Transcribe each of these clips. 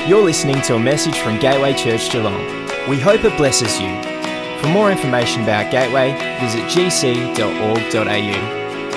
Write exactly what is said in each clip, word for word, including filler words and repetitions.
You're listening to a message from Gateway Church Geelong. We hope it blesses you. For more information about Gateway, visit g c dot org dot a u.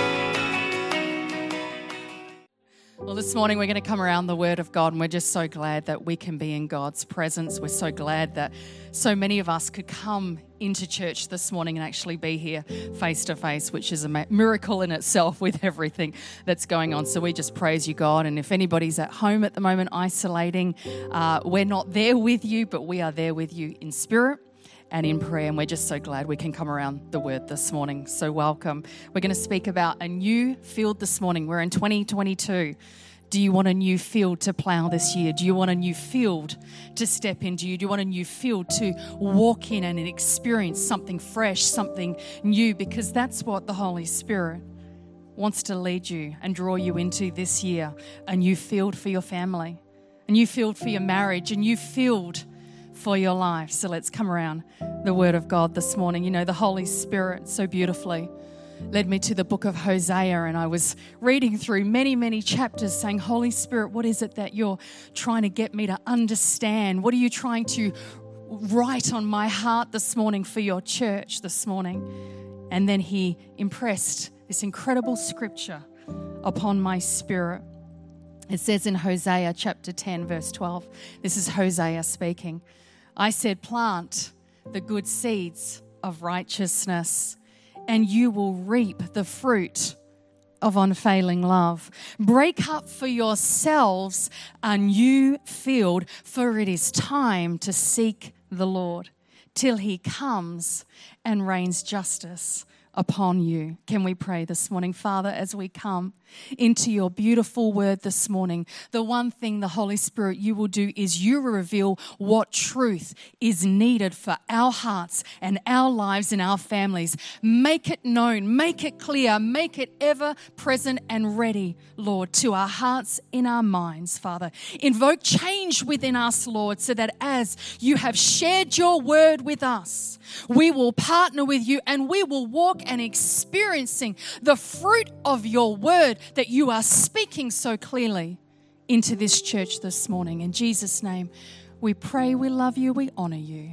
Well, this morning we're going to come around the Word of God, and we're just so glad that we can be in God's presence. We're so glad that so many of us could come into church this morning and actually be here face to face, which is a miracle in itself with everything that's going on. So we just praise you, God. And if anybody's at home at the moment isolating, uh, we're not there with you, but we are there with you in spirit and in prayer, and we're just so glad we can come around the Word this morning. So welcome. We're going to speak about a new field this morning. We're in twenty twenty-two. Do you want a new field to plough this year? Do you want a new field to step into? Do you want a new field to walk in and experience something fresh, something new? Because that's what the Holy Spirit wants to lead you and draw you into this year. A new field for your family, a new field for your marriage, a new field for your life. So let's come around the Word of God this morning. You know, the Holy Spirit so beautifully led me to the book of Hosea, and I was reading through many, many chapters saying, Holy Spirit, what is it that you're trying to get me to understand? What are you trying to write on my heart this morning for your church this morning? And then he impressed this incredible scripture upon my spirit. It says in Hosea chapter ten, verse twelve, this is Hosea speaking. I said, plant the good seeds of righteousness, and you will reap the fruit of unfailing love. Break up for yourselves a new field, for it is time to seek the Lord till he comes and rains justice upon you. Can we pray this morning? Father, as we come into your beautiful word this morning, the one thing the Holy Spirit you will do is you will reveal what truth is needed for our hearts and our lives and our families. Make it known, make it clear, make it ever present and ready, Lord, to our hearts, in our minds, Father. Invoke change within us, Lord, so that as you have shared your word with us, we will partner with you and we will walk and experiencing the fruit of your word that you are speaking so clearly into this church this morning. In Jesus' name, we pray, we love you, we honor you.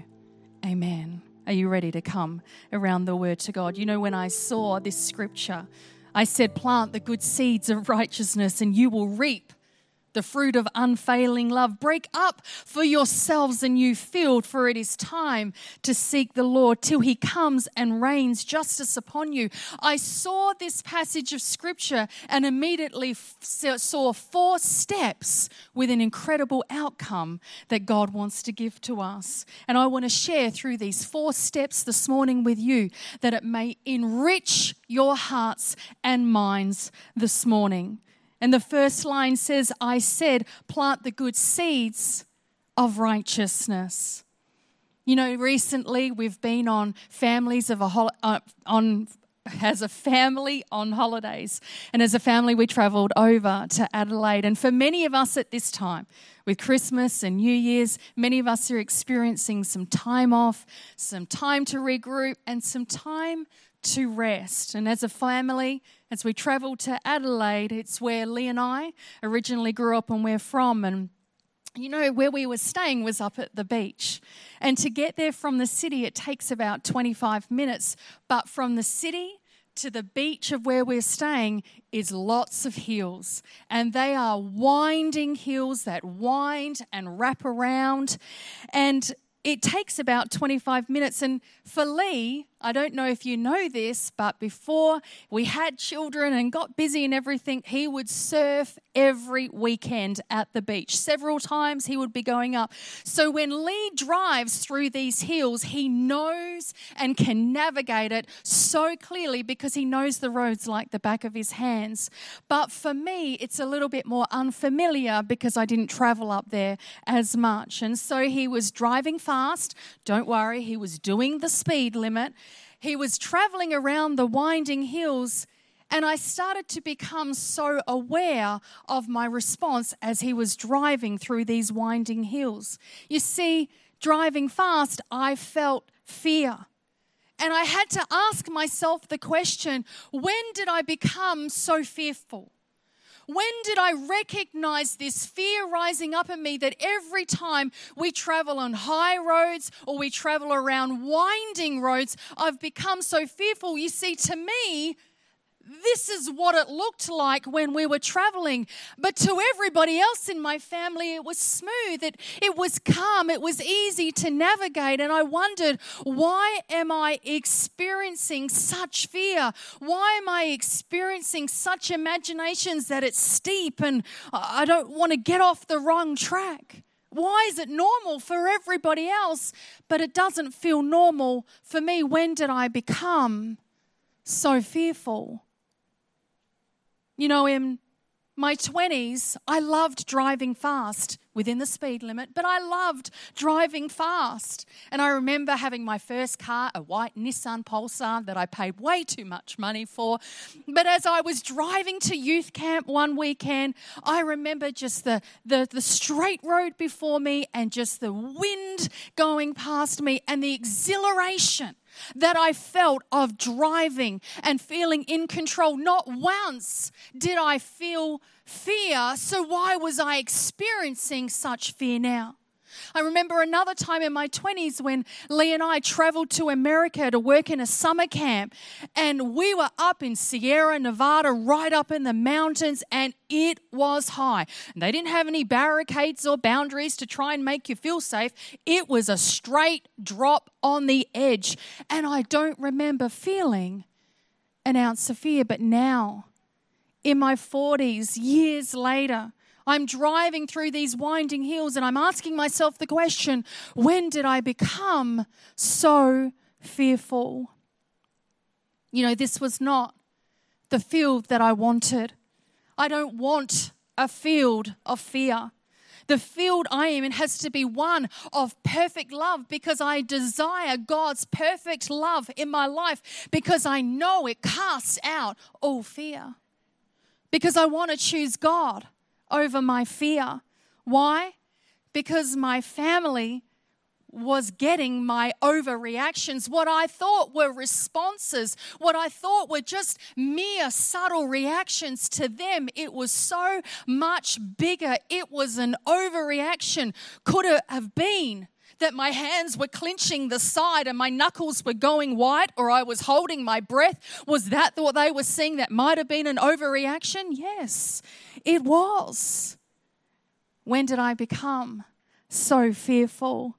Amen. Are you ready to come around the word to God? You know, when I saw this scripture, I said, plant the good seeds of righteousness and you will reap the fruit of unfailing love. Break up for yourselves a new field, for it is time to seek the Lord till he comes and rains justice upon you. I saw this passage of scripture and immediately saw four steps with an incredible outcome that God wants to give to us. And I want to share through these four steps this morning with you that it may enrich your hearts and minds this morning. And the first line says, I said, plant the good seeds of righteousness. You know, recently we've been on families of a hol- uh, on as a family on holidays. And as a family, we travelled over to Adelaide. And for many of us at this time, with Christmas and New Year's, many of us are experiencing some time off, some time to regroup, and some time to rest. And as a family, as we travelled to Adelaide, it's where Lee and I originally grew up and we're from. And you know, where we were staying was up at the beach. And to get there from the city, it takes about twenty-five minutes. But from the city to the beach of where we're staying is lots of hills. And they are winding hills that wind and wrap around. And it takes about twenty-five minutes. And for Lee, I don't know if you know this, but before we had children and got busy and everything, he would surf every weekend at the beach. Several times he would be going up. So when Lee drives through these hills, he knows and can navigate it so clearly because he knows the roads like the back of his hands. But for me, it's a little bit more unfamiliar because I didn't travel up there as much. And so he was driving fast. Don't worry, he was doing the speed limit. He was traveling around the winding hills, and I started to become so aware of my response as he was driving through these winding hills. You see, driving fast, I felt fear. And I had to ask myself the question, when did I become so fearful? When did I recognize this fear rising up in me that every time we travel on high roads or we travel around winding roads, I've become so fearful? You see, to me, this is what it looked like when we were traveling. But to everybody else in my family, it was smooth. It, it was calm. It was easy to navigate. And I wondered, why am I experiencing such fear? Why am I experiencing such imaginations that it's steep and I don't want to get off the wrong track? Why is it normal for everybody else, but it doesn't feel normal for me? When did I become so fearful? You know, in my twenties, I loved driving fast within the speed limit, but I loved driving fast. And I remember having my first car, a white Nissan Pulsar that I paid way too much money for. But as I was driving to youth camp one weekend, I remember just the, the, the straight road before me and just the wind going past me and the exhilaration that I felt of driving and feeling in control. Not once did I feel fear, so why was I experiencing such fear now? I remember another time in my twenties when Lee and I traveled to America to work in a summer camp, and we were up in Sierra Nevada, right up in the mountains, and it was high. And they didn't have any barricades or boundaries to try and make you feel safe. It was a straight drop on the edge, and I don't remember feeling an ounce of fear. But now, in my forties, years later, I'm driving through these winding hills and I'm asking myself the question, when did I become so fearful? You know, this was not the field that I wanted. I don't want a field of fear. The field I am in has to be one of perfect love, because I desire God's perfect love in my life, because I know it casts out all fear. Because I want to choose God over my fear. Why? Because my family was getting my overreactions. What I thought were responses, what I thought were just mere subtle reactions to them, it was so much bigger. It was an overreaction. Could it have been that my hands were clenching the side and my knuckles were going white, or I was holding my breath? Was that what they were seeing that might have been an overreaction? Yes, it was. When did I become so fearful?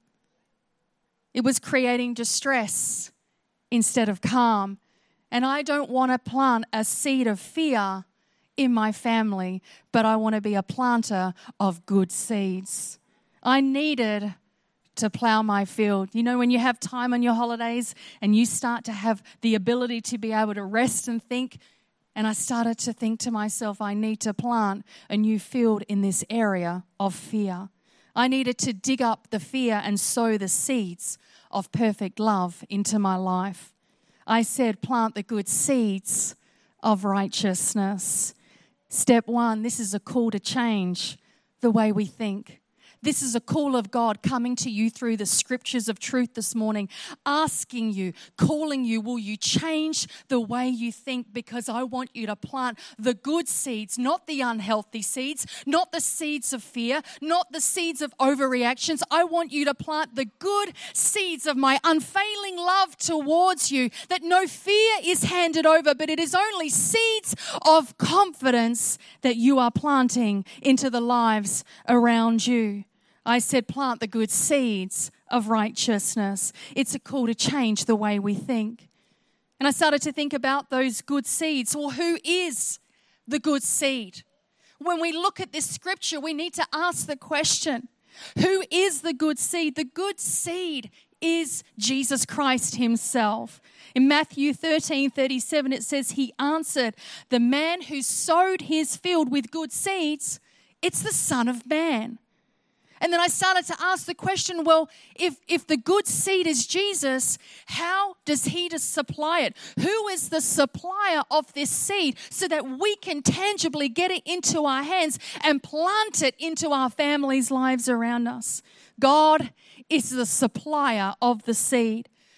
It was creating distress instead of calm. And I don't want to plant a seed of fear in my family, but I want to be a planter of good seeds. I needed to plow my field. You know, when you have time on your holidays and you start to have the ability to be able to rest and think, and I started to think to myself, I need to plant a new field in this area of fear. I needed to dig up the fear and sow the seeds of perfect love into my life. I said, plant the good seeds of righteousness. Step one, this is a call to change the way we think. This is a call of God coming to you through the scriptures of truth this morning, asking you, calling you, will you change the way you think? Because I want you to plant the good seeds, not the unhealthy seeds, not the seeds of fear, not the seeds of overreactions. I want you to plant the good seeds of my unfailing love towards you, that no fear is handed over, but it is only seeds of confidence that you are planting into the lives around you. I said, plant the good seeds of righteousness. It's a call to change the way we think. And I started to think about those good seeds. Well, who is the good seed? When we look at this scripture, we need to ask the question, who is the good seed? The good seed is Jesus Christ himself. In Matthew thirteen thirty-seven, it says, he answered, the man who sowed his field with good seeds, it's the Son of Man. And then I started to ask the question, well, if, if the good seed is Jesus, how does he just supply it? Who is the supplier of this seed so that we can tangibly get it into our hands and plant it into our families' lives around us? God is the supplier of the seed.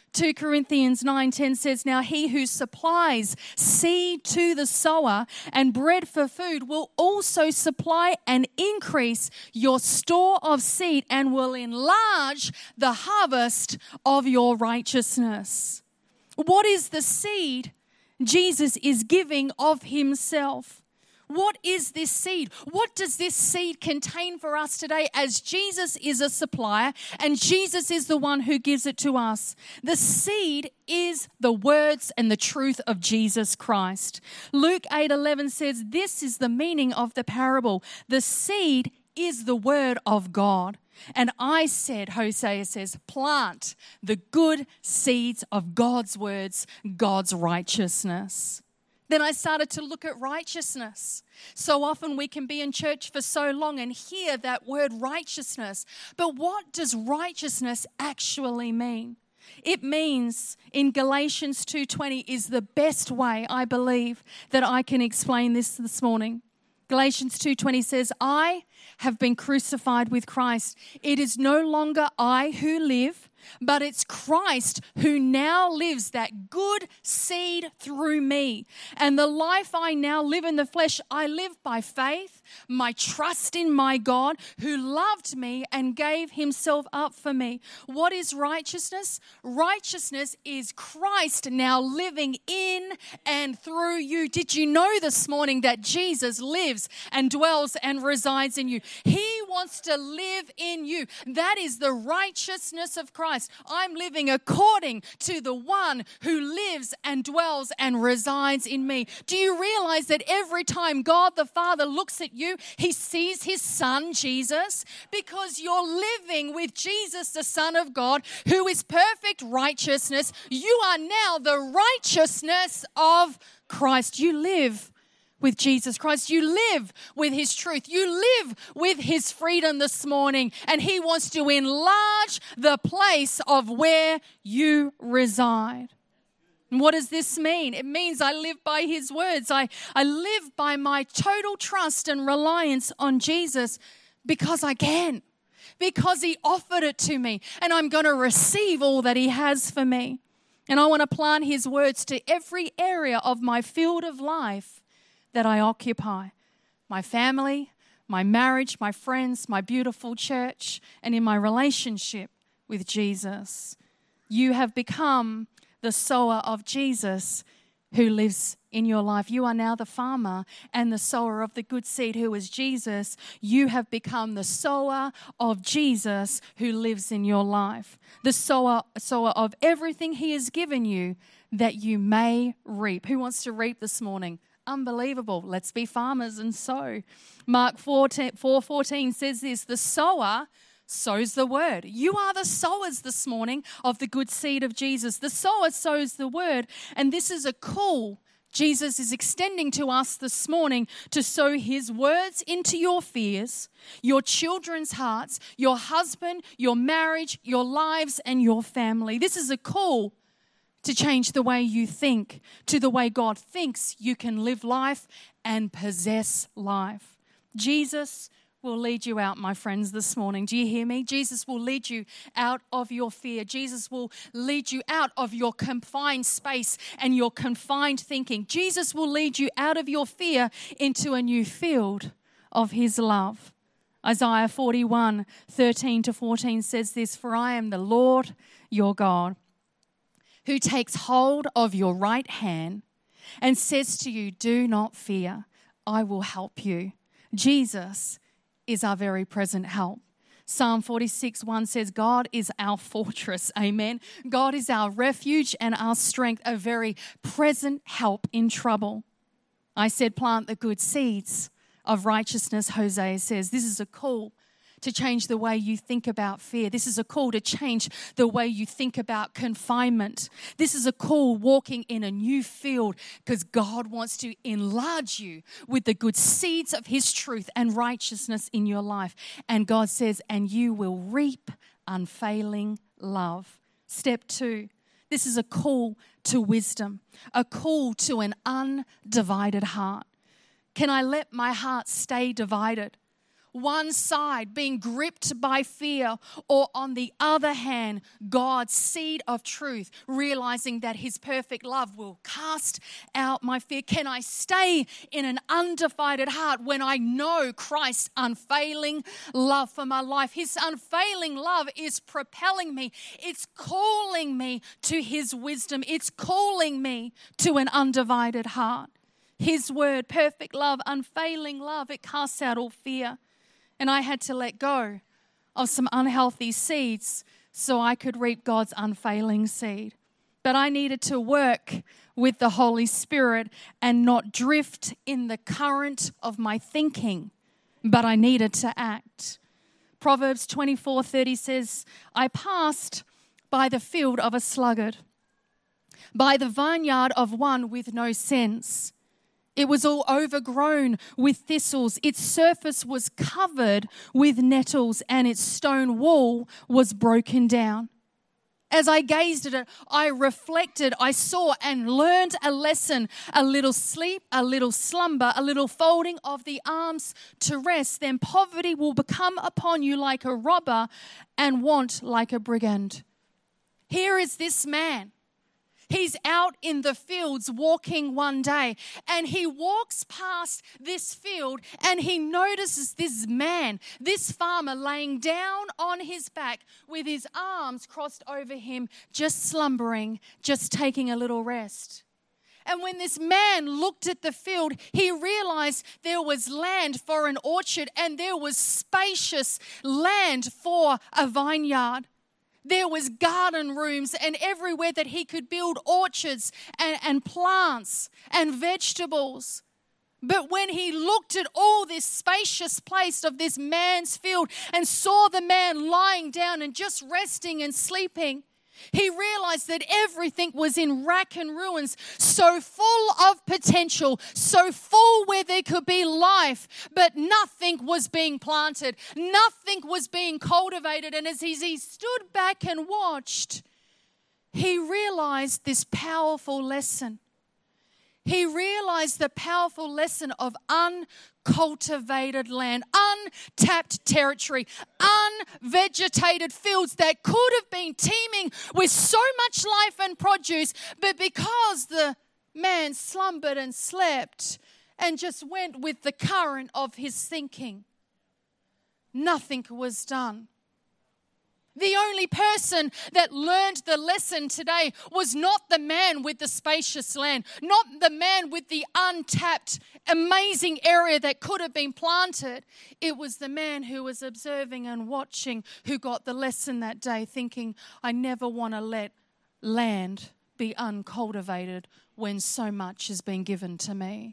Second Corinthians nine ten says, now he who supplies seed to the sower and bread for food will also supply and increase your store of seed and will enlarge the harvest of your righteousness. What is the seed Jesus is giving of himself? What is this seed? What does this seed contain for us today as Jesus is a supplier and Jesus is the one who gives it to us? The seed is the words and the truth of Jesus Christ. Luke eight eleven says, this is the meaning of the parable. The seed is the word of God. And I said, Hosea says, plant the good seeds of God's words, God's righteousness. Then I started to look at righteousness. So often we can be in church for so long and hear that word righteousness. But what does righteousness actually mean? It means in Galatians two twenty is the best way, I believe, that I can explain this this morning. Galatians two twenty says, I have been crucified with Christ. It is no longer I who live, but it's Christ who now lives, that good seed through me. And the life I now live in the flesh, I live by faith, my trust in my God who loved me and gave himself up for me. What is righteousness? Righteousness is Christ now living in and through you. Did you know this morning that Jesus lives and dwells and resides in you? He wants to live in you. That is the righteousness of Christ. I'm living according to the one who lives and dwells and resides in me. Do you realize that every time God the Father looks at you, he sees his son, Jesus? Because you're living with Jesus, the Son of God, who is perfect righteousness. You are now the righteousness of Christ. You live with Jesus Christ. You live with his truth. You live with his freedom this morning. And he wants to enlarge the place of where you reside. And what does this mean? It means I live by his words. I, I live by my total trust and reliance on Jesus because I can. Because he offered it to me. And I'm going to receive all that he has for me. And I want to plant his words to every area of my field of life that I occupy. My family, my marriage, my friends, my beautiful church, and in my relationship with Jesus. You have become the sower of Jesus who lives in your life. You are now the farmer and the sower of the good seed who is Jesus. You have become the sower of Jesus who lives in your life. The sower, sower of everything he has given you that you may reap. Who wants to reap this morning? Unbelievable. Let's be farmers and sow. Mark four fourteen says this, the sower sows the word. You are the sowers this morning of the good seed of Jesus. The sower sows the word, and this is a call Jesus is extending to us this morning to sow his words into your fears, your children's hearts, your husband, your marriage, your lives, and your family. This is a call to change the way you think, to the way God thinks you can live life and possess life. Jesus will lead you out, my friends, this morning. Do you hear me? Jesus will lead you out of your fear. Jesus will lead you out of your confined space and your confined thinking. Jesus will lead you out of your fear into a new field of his love. Isaiah forty-one, thirteen to fourteen says this, for I am the Lord your God, who takes hold of your right hand and says to you, do not fear, I will help you. Jesus is our very present help. Psalm forty-six, one says, God is our fortress, amen. God is our refuge and our strength, a very present help in trouble. I said, plant the good seeds of righteousness, Hosea says. This is a call to change the way you think about fear. This is a call to change the way you think about confinement. This is a call walking in a new field because God wants to enlarge you with the good seeds of his truth and righteousness in your life. And God says, and you will reap unfailing love. Step two, this is a call to wisdom, a call to an undivided heart. Can I let my heart stay divided? one side being gripped by fear, or on the other hand, God's seed of truth, realizing that his perfect love will cast out my fear? Can I stay in an undivided heart when I know Christ's unfailing love for my life? His unfailing love is propelling me. It's calling me to his wisdom. It's calling me to an undivided heart. His word, perfect love, unfailing love, it casts out all fear. And I had to let go of some unhealthy seeds so I could reap God's unfailing seed. But I needed to work with the Holy Spirit and not drift in the current of my thinking, but I needed to act. Proverbs twenty-four thirty says, I passed by the field of a sluggard, by the vineyard of one with no sense. It was all overgrown with thistles. Its surface was covered with nettles, and its stone wall was broken down. As I gazed at it, I reflected, I saw and learned a lesson. A little sleep, a little slumber, a little folding of the arms to rest. Then poverty will become upon you like a robber and want like a brigand. Here is this man. He's out in the fields walking one day, and he walks past this field and he notices this man, this farmer, laying down on his back with his arms crossed over him, just slumbering, just taking a little rest. And when this man looked at the field, he realized there was land for an orchard and there was spacious land for a vineyard. There was garden rooms and everywhere that he could build orchards and, and plants and vegetables. But when he looked at all this spacious place of this man's field and saw the man lying down and just resting and sleeping, he realized that everything was in rack and ruins, so full of potential, so full where there could be life, but nothing was being planted, nothing was being cultivated. And as he stood back and watched, he realized this powerful lesson. He realized the powerful lesson of uncultivated land, untapped territory, unvegetated fields that could have been teeming with so much life and produce, but because the man slumbered and slept and just went with the current of his thinking, nothing was done. The only person that learned the lesson today was not the man with the spacious land, not the man with the untapped, amazing area that could have been planted. It was the man who was observing and watching who got the lesson that day, thinking, I never want to let land be uncultivated when so much has been given to me.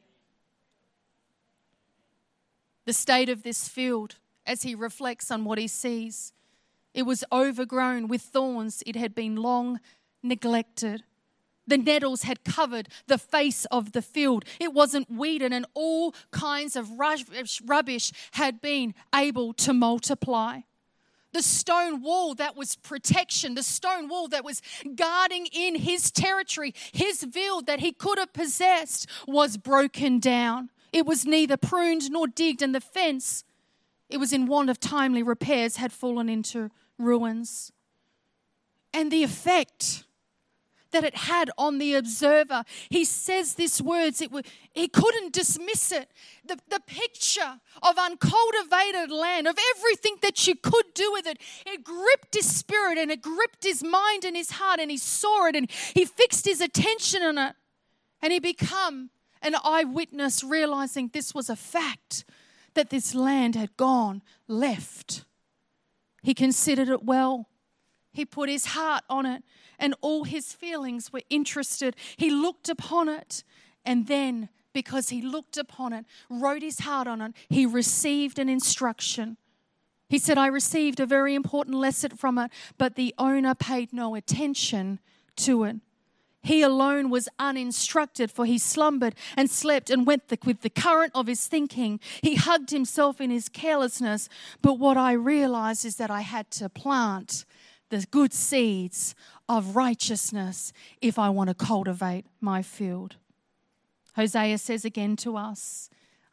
The state of this field, as he reflects on what he sees, it was overgrown with thorns. It had been long neglected. The nettles had covered the face of the field. It wasn't weeded, and all kinds of rubbish had been able to multiply. The stone wall that was protection, the stone wall that was guarding in his territory, his field that he could have possessed, was broken down. It was neither pruned nor digged, and the fence, it was in want of timely repairs, had fallen into ruins. And the effect that it had on the observer, he says these words, it, he couldn't dismiss it. The, the picture of uncultivated land, of everything that you could do with it, it gripped his spirit and it gripped his mind and his heart, and he saw it and he fixed his attention on it, and he became an eyewitness, realizing this was a fact, that this land had gone left. He considered it well. He put his heart on it, and all his feelings were interested. He looked upon it, and then, because he looked upon it, wrote his heart on it, he received an instruction. He said, I received a very important lesson from it, but the owner paid no attention to it. He alone was uninstructed, for he slumbered and slept and went the, with the current of his thinking. He hugged himself in his carelessness. But what I realized is that I had to plant the good seeds of righteousness if I want to cultivate my field. Hosea says again to us,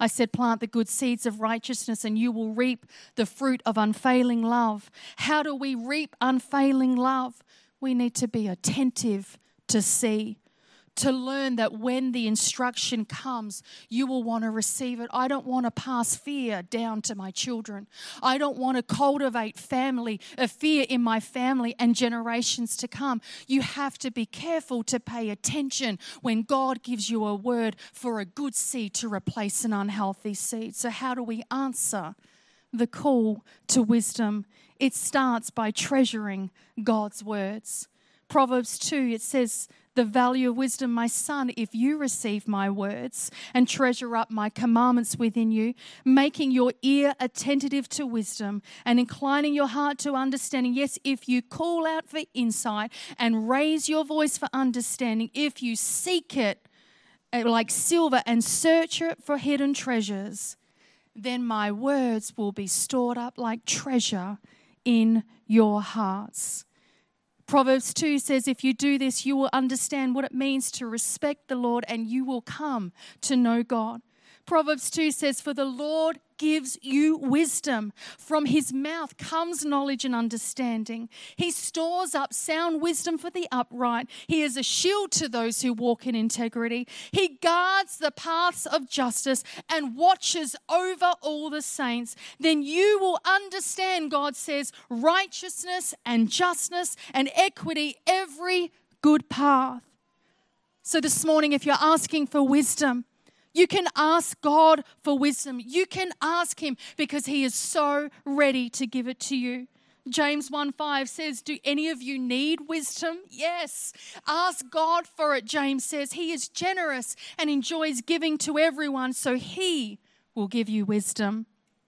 I said, plant the good seeds of righteousness and you will reap the fruit of unfailing love. How do we reap unfailing love? We need to be attentive to see, to learn that when the instruction comes, you will want to receive it. I don't want to pass fear down to my children. I don't want to cultivate family, a fear in my family and generations to come. You have to be careful to pay attention when God gives you a word for a good seed to replace an unhealthy seed. So how do we answer the call to wisdom? It starts by treasuring God's words. Proverbs two, it says, the value of wisdom, my son, if you receive my words and treasure up my commandments within you, making your ear attentive to wisdom and inclining your heart to understanding. Yes, if you call out for insight and raise your voice for understanding, if you seek it like silver and search it for hidden treasures, then my words will be stored up like treasure in your hearts. Proverbs two says, if you do this, you will understand what it means to respect the Lord and you will come to know God. Proverbs two says, for the Lord gives you wisdom. From his mouth comes knowledge and understanding. He stores up sound wisdom for the upright. He is a shield to those who walk in integrity. He guards the paths of justice and watches over all the saints. Then you will understand, God says, righteousness and justness and equity, every good path. So this morning, if you're asking for wisdom, you can ask God for wisdom. You can ask him because he is so ready to give it to you. James one five says, do any of you need wisdom? Yes. Ask God for it, James says. He is generous and enjoys giving to everyone, so he will give you wisdom.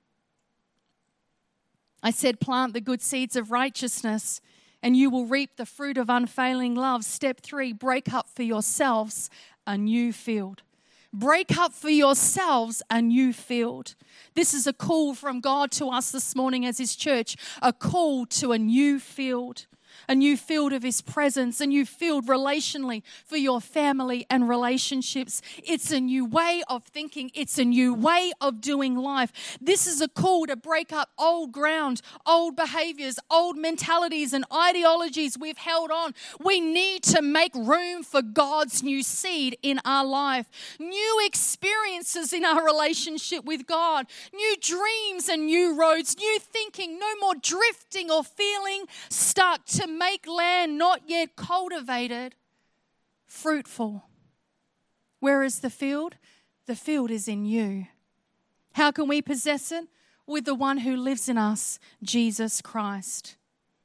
I said, plant the good seeds of righteousness and you will reap the fruit of unfailing love. Step three, break up for yourselves a new field. Break up for yourselves a new field. This is a call from God to us this morning as his church, a call to a new field. A new field of his presence, a new field relationally for your family and relationships. It's a new way of thinking. It's a new way of doing life. This is a call to break up old ground, old behaviors, old mentalities and ideologies we've held on. We need to make room for God's new seed in our life. New experiences in our relationship with God. New dreams and new roads. New thinking. No more drifting or feeling stuck. To make land not yet cultivated fruitful. Where is the field? The field is in you. How can we possess it? With the one who lives in us, Jesus Christ.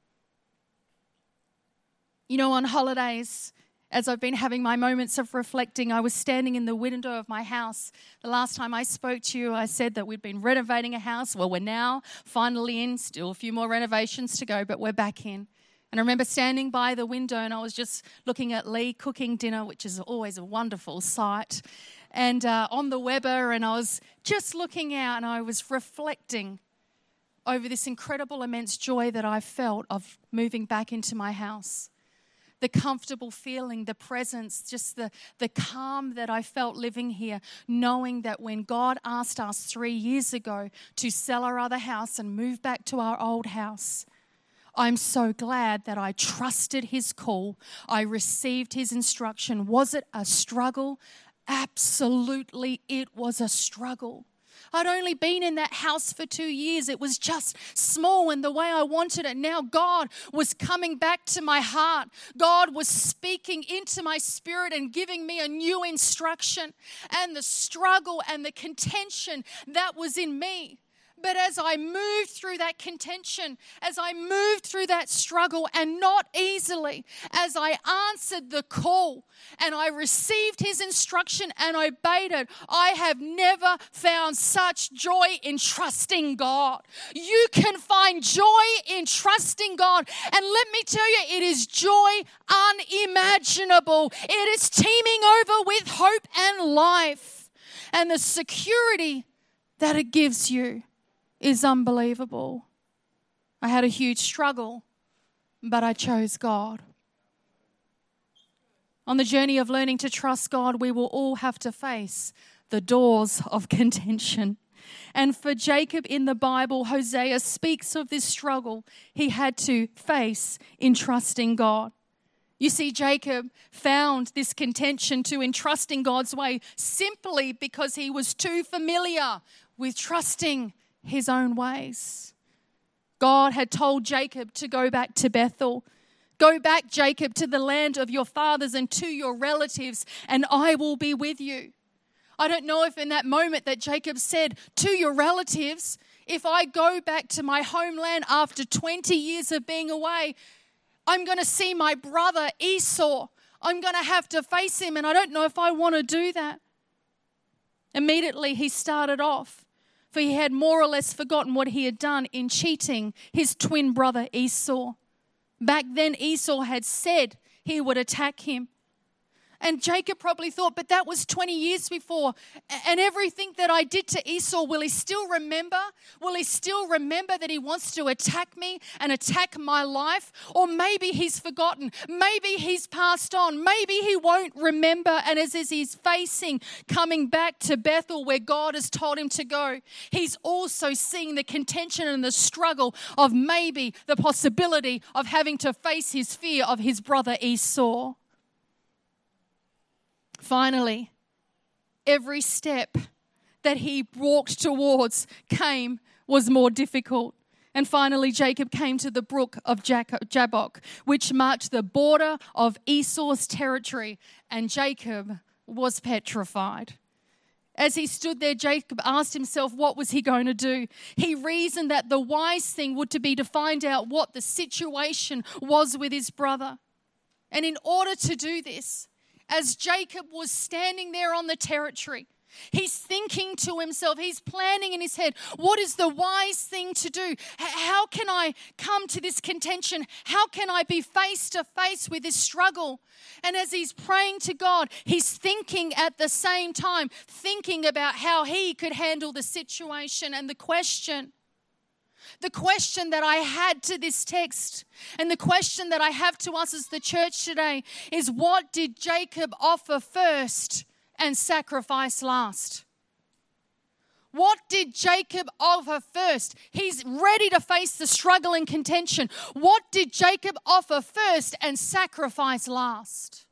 You know, on holidays, as I've been having my moments of reflecting, I was standing in the window of my house. The last time I spoke to you, I said that we'd been renovating a house. Well, we're now finally in, still a few more renovations to go, but we're back in. And I remember standing by the window and I was just looking at Lee cooking dinner, which is always a wonderful sight, and uh, on the Weber, and I was just looking out and I was reflecting over this incredible, immense joy that I felt of moving back into my house. The comfortable feeling, the presence, just the, the calm that I felt living here, knowing that when God asked us three years ago to sell our other house and move back to our old house, I'm so glad that I trusted his call. I received his instruction. Was it a struggle? Absolutely, it was a struggle. I'd only been in that house for two years. It was just small and the way I wanted it. Now God was coming back to my heart. God was speaking into my spirit and giving me a new instruction. And the struggle and the contention that was in me. But as I moved through that contention, as I moved through that struggle, and not easily, as I answered the call and I received his instruction and obeyed it, I have never found such joy in trusting God. You can find joy in trusting God. And let me tell you, it is joy unimaginable. It is teeming over with hope and life. And the security that it gives you is unbelievable. I had a huge struggle, but I chose God. On the journey of learning to trust God, we will all have to face the doors of contention. And for Jacob in the Bible, Hosea speaks of this struggle he had to face in trusting God. You see, Jacob found this contention to entrusting God's way simply because he was too familiar with trusting his own ways. God had told Jacob to go back to Bethel. Go back, Jacob, to the land of your fathers and to your relatives, and I will be with you. I don't know if in that moment that Jacob said to your relatives, if I go back to my homeland after twenty years of being away, I'm going to see my brother Esau. I'm going to have to face him, and I don't know if I want to do that. Immediately he started off, for he had more or less forgotten what he had done in cheating his twin brother Esau. Back then Esau had said he would attack him. And Jacob probably thought, but that was twenty years before. And everything that I did to Esau, will he still remember? Will he still remember that he wants to attack me and attack my life? Or maybe he's forgotten. Maybe he's passed on. Maybe he won't remember. And as, as he's facing coming back to Bethel where God has told him to go, he's also seeing the contention and the struggle of maybe the possibility of having to face his fear of his brother Esau. Finally, every step that he walked towards came was more difficult. And finally, Jacob came to the brook of Jabbok, which marked the border of Esau's territory, and Jacob was petrified. As he stood there, Jacob asked himself, what was he going to do? He reasoned that the wise thing would to be to find out what the situation was with his brother. And in order to do this, as Jacob was standing there on the territory, he's thinking to himself, he's planning in his head, what is the wise thing to do? How can I come to this contention? How can I be face to face with this struggle? And as he's praying to God, he's thinking at the same time, thinking about how he could handle the situation. And the question The question that I had to this text and the question that I have to us as the church today is, what did Jacob offer first and sacrifice last? What did Jacob offer first? He's ready to face the struggle and contention. What did Jacob offer first and sacrifice last?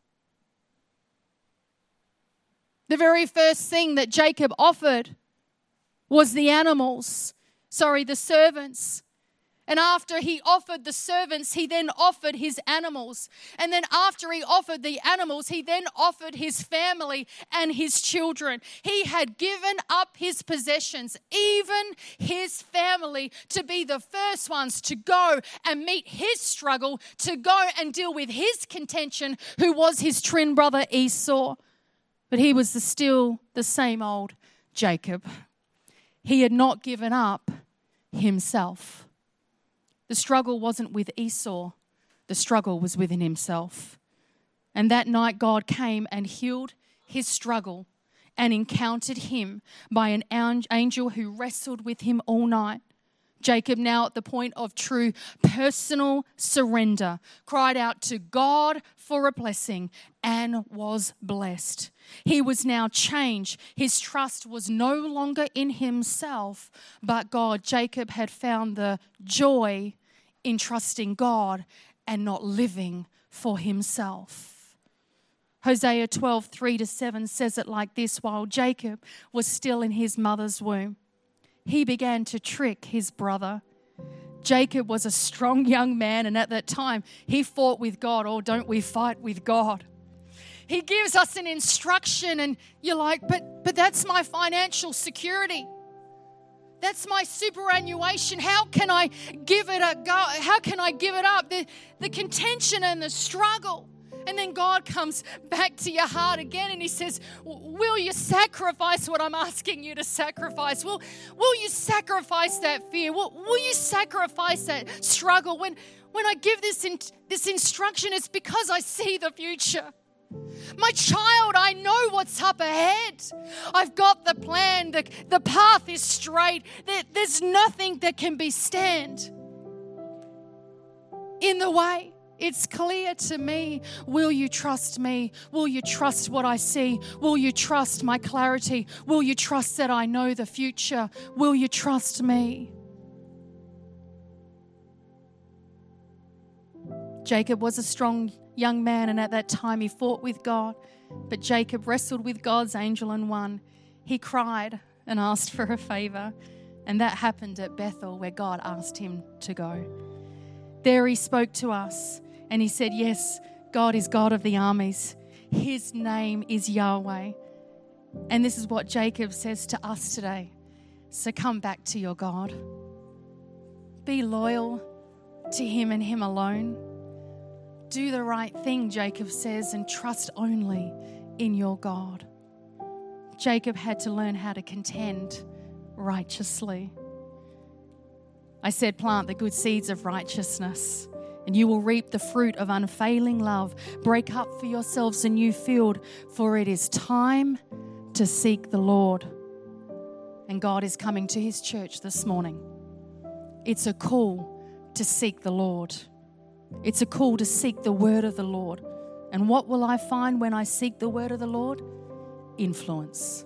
The very first thing that Jacob offered was the animals. Sorry, the servants. And after he offered the servants, he then offered his animals. And then after he offered the animals, he then offered his family and his children. He had given up his possessions, even his family, to be the first ones to go and meet his struggle, to go and deal with his contention, who was his twin brother Esau. But he was the, still the same old Jacob. He had not given up himself. The struggle wasn't with Esau. The struggle was within himself. And that night God came and healed his struggle and encountered him by an angel who wrestled with him all night. Jacob, now at the point of true personal surrender, cried out to God for a blessing and was blessed. He was now changed. His trust was no longer in himself, but God. Jacob had found the joy in trusting God and not living for himself. Hosea twelve, three to seven says it like this: while Jacob was still in his mother's womb, he began to trick his brother. Jacob was a strong young man, and at that time, he fought with God. Oh, don't we fight with God? He gives us an instruction, and you're like, but, but that's my financial security. That's my superannuation. How can I give it a go? How can I give it up? The, the contention and the struggle. And then God comes back to your heart again and he says, will you sacrifice what I'm asking you to sacrifice? Will, will you sacrifice that fear? Will, will you sacrifice that struggle? When, when I give this, in, this instruction, it's because I see the future. My child, I know what's up ahead. I've got the plan. The, the path is straight. There, there's nothing that can be stand in the way. It's clear to me. Will you trust me? Will you trust what I see? Will you trust my clarity? Will you trust that I know the future? Will you trust me? Jacob was a strong young man, and at that time he fought with God. But Jacob wrestled with God's angel and won. He cried and asked for a favor, and that happened at Bethel, where God asked him to go. There he spoke to us, and he said, yes, God is God of the armies. His name is Yahweh. And this is what Jacob says to us today. So come back to your God. Be loyal to him and him alone. Do the right thing, Jacob says, and trust only in your God. Jacob had to learn how to contend righteously. I said, plant the good seeds of righteousness, and you will reap the fruit of unfailing love. Break up for yourselves a new field, for it is time to seek the Lord. And God is coming to his church this morning. It's a call to seek the Lord. It's a call to seek the word of the Lord. And what will I find when I seek the word of the Lord? Influence.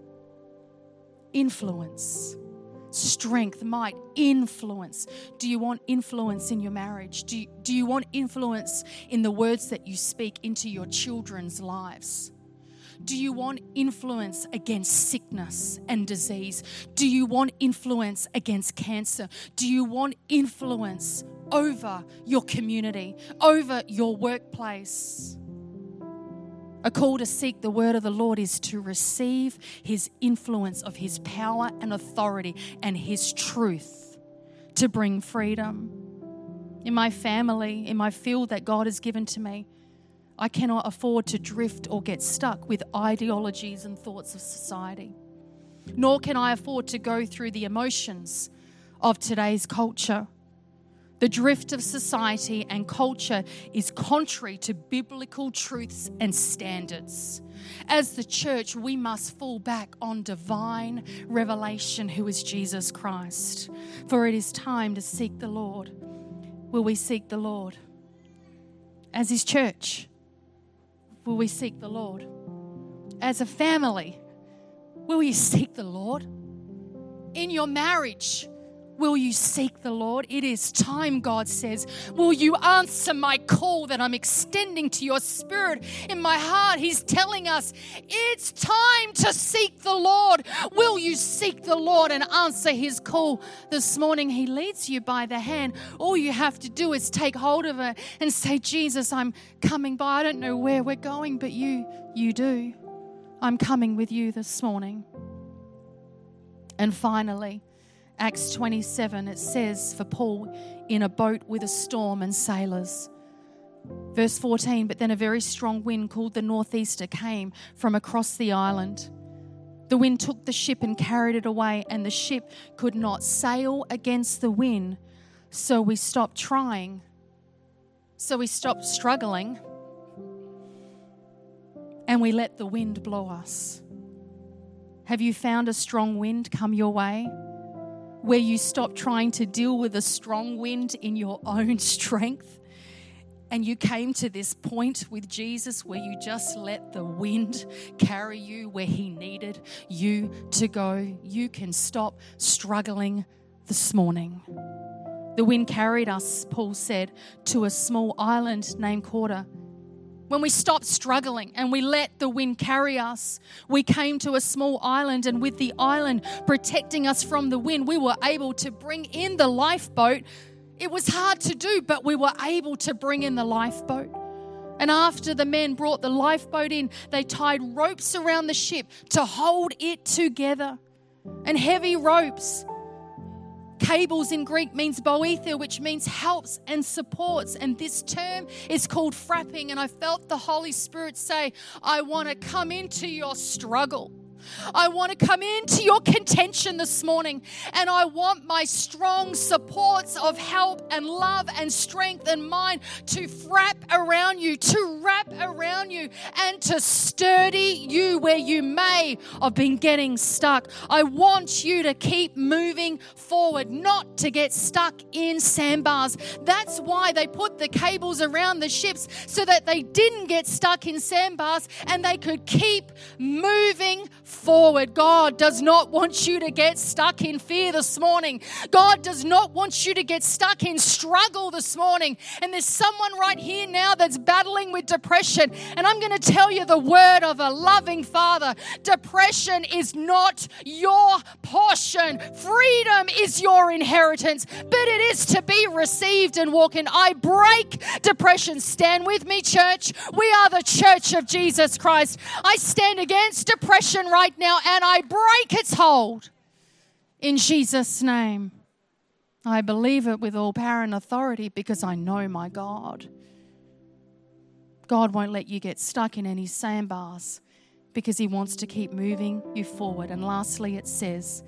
Influence. Strength, might, influence. Do you want influence in your marriage? Do you, do you want influence in the words that you speak into your children's lives? Do you want influence against sickness and disease? Do you want influence against cancer? Do you want influence over your community, over your workplace? A call to seek the word of the Lord is to receive his influence of his power and authority and his truth to bring freedom. In my family, in my field that God has given to me, I cannot afford to drift or get stuck with ideologies and thoughts of society. Nor can I afford to go through the emotions of today's culture. The drift of society and culture is contrary to biblical truths and standards. As the church, we must fall back on divine revelation, who is Jesus Christ. For it is time to seek the Lord. Will we seek the Lord? As his church, will we seek the Lord? As a family, will you seek the Lord? In your marriage, will you seek the Lord? It is time, God says. Will you answer my call that I'm extending to your spirit in my heart? He's telling us it's time to seek the Lord. Will you seek the Lord and answer his call this morning? He leads you by the hand. All you have to do is take hold of it and say, Jesus, I'm coming by. I don't know where we're going, but you, you do. I'm coming with you this morning. And finally, Acts twenty-seven, it says for Paul, in a boat with a storm and sailors. Verse fourteen, but then a very strong wind called the northeaster came from across the island. The wind took the ship and carried it away, and the ship could not sail against the wind. So we stopped trying. So we stopped struggling, and we let the wind blow us. Have you found a strong wind come your way, where you stop trying to deal with a strong wind in your own strength, and you came to this point with Jesus where you just let the wind carry you where he needed you to go? You can stop struggling this morning. The wind carried us, Paul said, to a small island named Cauda. When we stopped struggling and we let the wind carry us, we came to a small island, and with the island protecting us from the wind, we were able to bring in the lifeboat. It was hard to do, but we were able to bring in the lifeboat. And after the men brought the lifeboat in, they tied ropes around the ship to hold it together. And heavy ropes. Cables in Greek means boether, which means helps and supports. And this term is called frapping. And I felt the Holy Spirit say, I want to come into your struggle. I want to come into your contention this morning, and I want my strong supports of help and love and strength and mind to wrap around you, to wrap around you and to sturdy you where you may have been getting stuck. I want you to keep moving forward, not to get stuck in sandbars. That's why they put the cables around the ships, so that they didn't get stuck in sandbars and they could keep moving forward. God does not want you to get stuck in fear this morning. God does not want you to get stuck in struggle this morning. And there's someone right here now that's battling with depression. And I'm going to tell you the word of a loving Father. Depression is not your portion. Freedom is your inheritance, but it is to be received and walk in. I break depression. Stand with me, church. We are the church of Jesus Christ. I stand against depression right now and I break its hold in Jesus' name. I believe it with all power and authority because I know my God. God won't let you get stuck in any sandbars because he wants to keep moving you forward. And lastly, it says,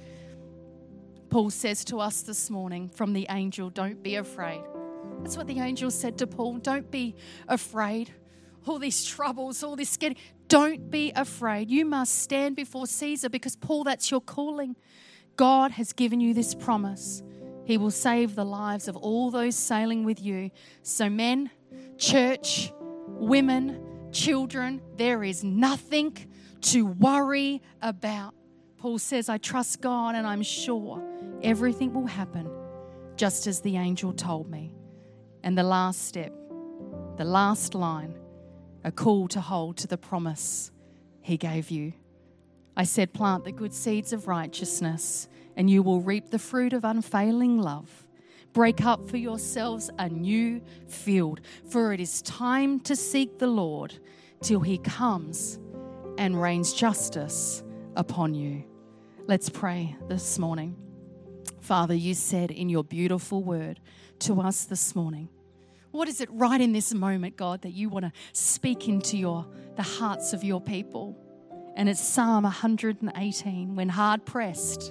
Paul says to us this morning from the angel, don't be afraid. That's what the angel said to Paul. Don't be afraid. All these troubles, all this getting, don't be afraid. You must stand before Caesar because, Paul, that's your calling. God has given you this promise. He will save the lives of all those sailing with you. So men, church, women, children, there is nothing to worry about. Paul says, I trust God and I'm sure everything will happen just as the angel told me. And the last step, the last line, a call to hold to the promise he gave you. I said, plant the good seeds of righteousness and you will reap the fruit of unfailing love. Break up for yourselves a new field, for it is time to seek the Lord till he comes and rains justice upon you. Let's pray this morning. Father, you said in your beautiful word to us this morning, what is it right in this moment, God, that you want to speak into your the hearts of your people? And it's Psalm one eighteen, when hard pressed,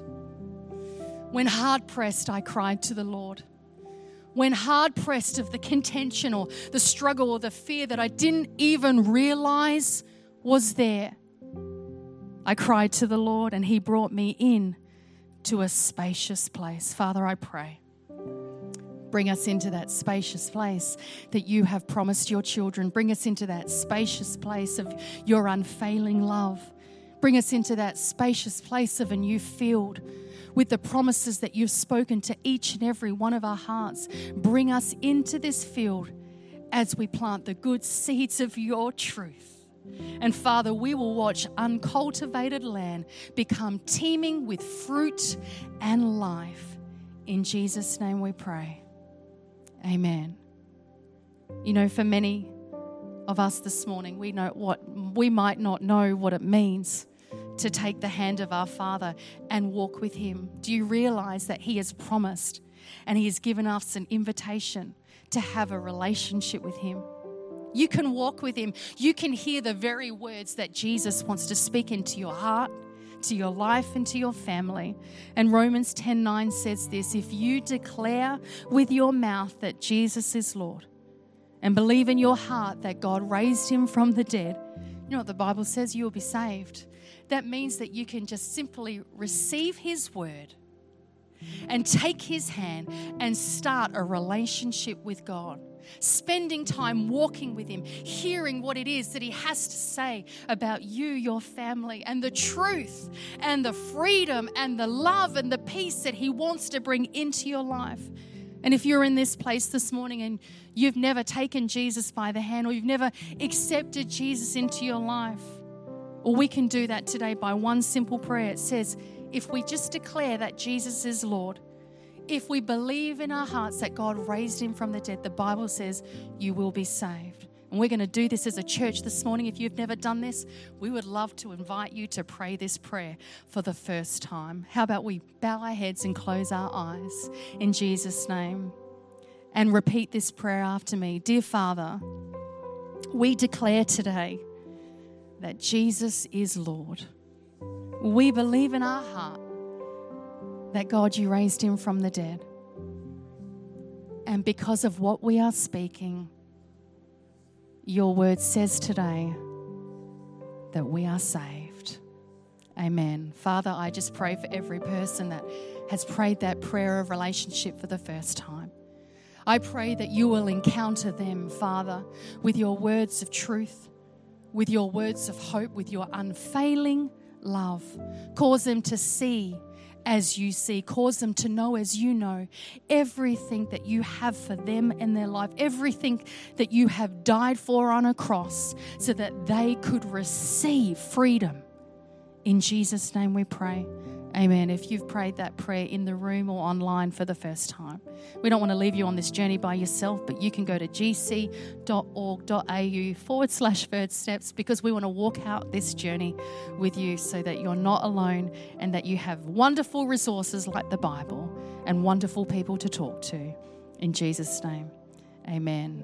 when hard pressed, I cried to the Lord. When hard pressed of the contention or the struggle or the fear that I didn't even realize was there, I cried to the Lord and he brought me in to a spacious place. Father, I pray, bring us into that spacious place that you have promised your children. Bring us into that spacious place of your unfailing love. Bring us into that spacious place of a new field with the promises that you've spoken to each and every one of our hearts. Bring us into this field as we plant the good seeds of your truth. And Father, we will watch uncultivated land become teeming with fruit and life. In Jesus' name we pray. Amen. You know, for many of us this morning, we know what we might not know what it means to take the hand of our Father and walk with him. Do you realize that he has promised and he has given us an invitation to have a relationship with him? You can walk with him. You can hear the very words that Jesus wants to speak into your heart, to your life, and to your family. And Romans ten nine says this, if you declare with your mouth that Jesus is Lord and believe in your heart that God raised him from the dead, you know what the Bible says? You will be saved. That means that you can just simply receive his word and take his hand and start a relationship with God. Spending time walking with him, hearing what it is that he has to say about you, your family, and the truth and the freedom and the love and the peace that he wants to bring into your life. And if you're in this place this morning and you've never taken Jesus by the hand or you've never accepted Jesus into your life, well, we can do that today by one simple prayer. It says, if we just declare that Jesus is Lord, if we believe in our hearts that God raised him from the dead, the Bible says you will be saved. And we're going to do this as a church this morning. If you've never done this, we would love to invite you to pray this prayer for the first time. How about we bow our heads and close our eyes in Jesus' name and repeat this prayer after me. Dear Father, we declare today that Jesus is Lord. We believe in our heart that, God, you raised him from the dead. And because of what we are speaking, your word says today that we are saved. Amen. Father, I just pray for every person that has prayed that prayer of relationship for the first time. I pray that you will encounter them, Father, with your words of truth, with your words of hope, with your unfailing love. Cause them to see as you see. Cause them to know as you know everything that you have for them in their life, everything that you have died for on a cross so that they could receive freedom. In Jesus' name we pray. Amen. If you've prayed that prayer in the room or online for the first time, we don't want to leave you on this journey by yourself, but you can go to gc.org.au forward slash first steps because we want to walk out this journey with you so that you're not alone and that you have wonderful resources like the Bible and wonderful people to talk to. In Jesus' name, amen.